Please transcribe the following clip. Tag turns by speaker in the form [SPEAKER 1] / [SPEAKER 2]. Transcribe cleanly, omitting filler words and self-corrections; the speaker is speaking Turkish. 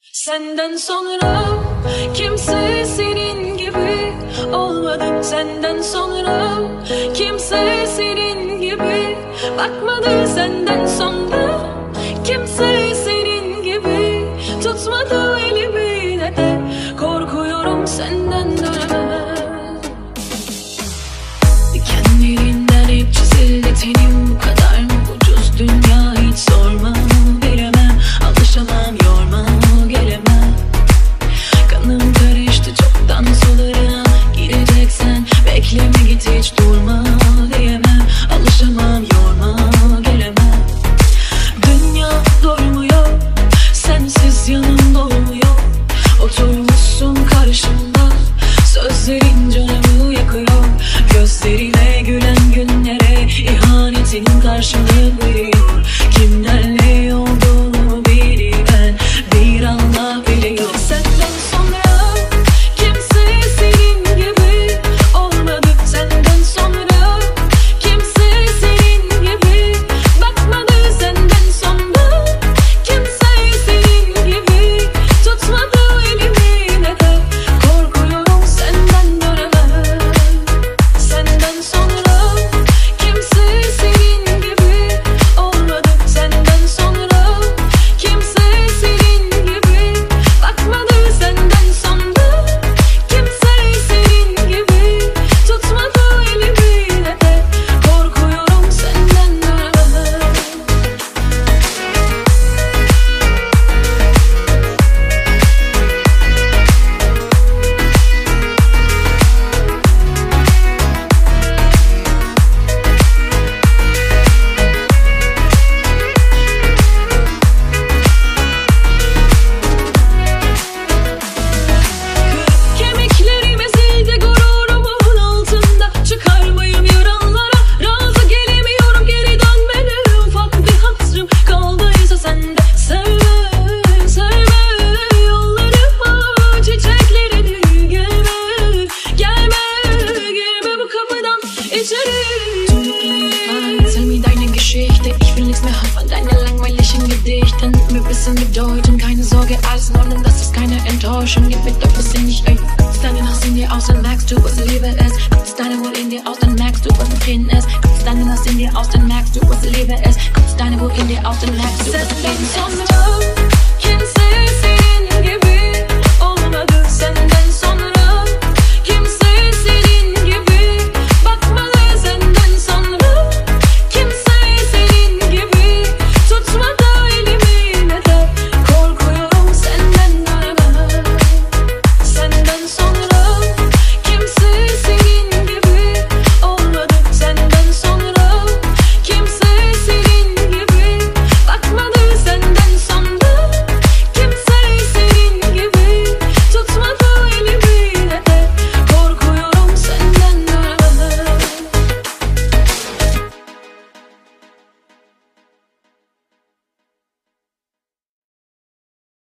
[SPEAKER 1] Senden sonra kimse senin gibi olmadı. Senden sonra kimse senin gibi bakmadı. Senden sonra kimse senin gibi tutmadı elimi de korkuyorum senden dönemem. Dikenlerinden hep çizildi tenim, bu kadar mı ucuz dünya hiç sorma. Veremem, alışamam, yorma, gelemem. Kanım karıştı çoktan sulara, gireceksen bekleme git hiç durma diyemem. Alışamam, yorma, gelemem. Dünya durmuyor, sensiz yanımda olmuyor. Oturmuşsun karşımda, sözlerin canımı yakıyor. Gözlerine gülen günlere ihanetinin karşılığı veriyor. Kimlerle olduğunu bilmem, bir Allah biliyor. Senden sonra kimse senin gibi olmadı. Senden sonra kimse senin gibi bakmadı. Senden sonra kimse senin gibi tutmadı elimi de korkuyorum senden dönemem. Senden sonra kimse senin gibi olmadı. Senden sonra kimse senin gibi bakmadı. Senden sonra kimse senin gibi tutmadı elimi de korkuyorum senden dönemem. Kemiklerim ezildi gururumun altında. Çıkarmayım yaranlara, razı gelemiyorum geri dönmene. Ufak bir hatırım kaldıysa sende. Sevme, sevme yollarıma, çiçeklerini gelme, gelme, gelme bu kapıdan içeri. Erzähl mir deine Geschichte, ich will nichts mehr hören von deinen langweiligen Gedichten. Wir wissen bedeuten, keine Sorge, alles in Ordnung, das ist keine Enttäuschung. Gib mir doch ein bisschen nicht öffnen. Guckst deine Nacht in dir aus, dann merkst du, was Liebe ist. Guckst deine Wut in dir aus, dann merkst du, was Frieden ist. Guckst deine Nacht in dir aus, dann merkst du, was Liebe ist. Guckst deine Wut in dir aus, dann merkst du, was Frieden ist.